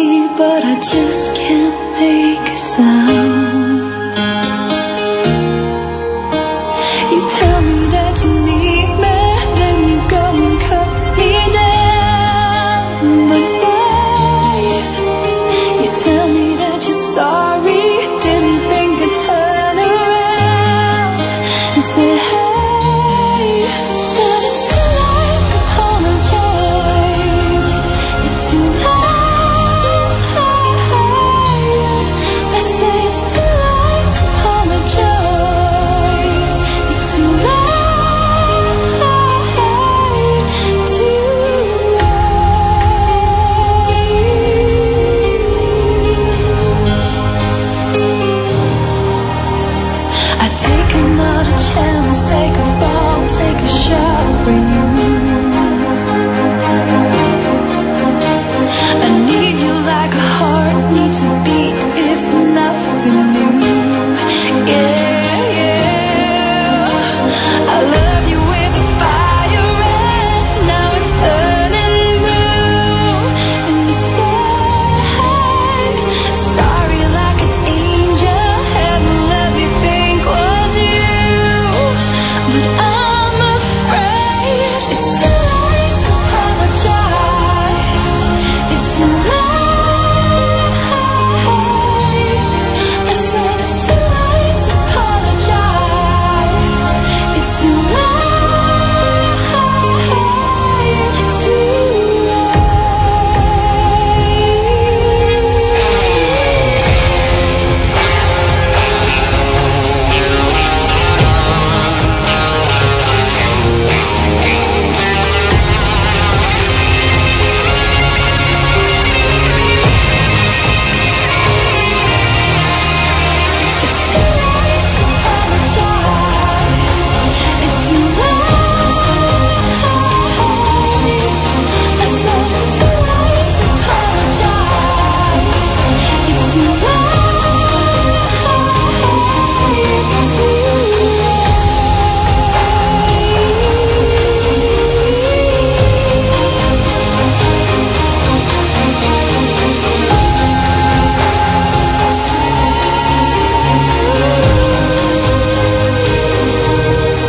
me, but I just can't make a sound. You tell me that you need me, then you go and cut me down. But why? You tell me that you're sorry, didn't think I'd turn around and say, hey, that it's too late to apologize. It's too late. I say it's too late to apologize. It's too late. I take another chance, take a fall, take a shot for you. I need you like a heart needs a beat, it's nothing new. Yeah, yeah. I love you with a fire red, now it's turning blue. And you say, sorry like an angel, heaven let me think was you. But I'm afraid it's too late to apologize. It's too late. I said it's too late to apologize. It's too late. Too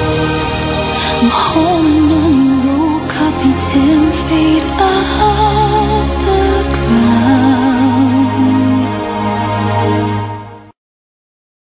I'm holding on your rope, copy 10 feet.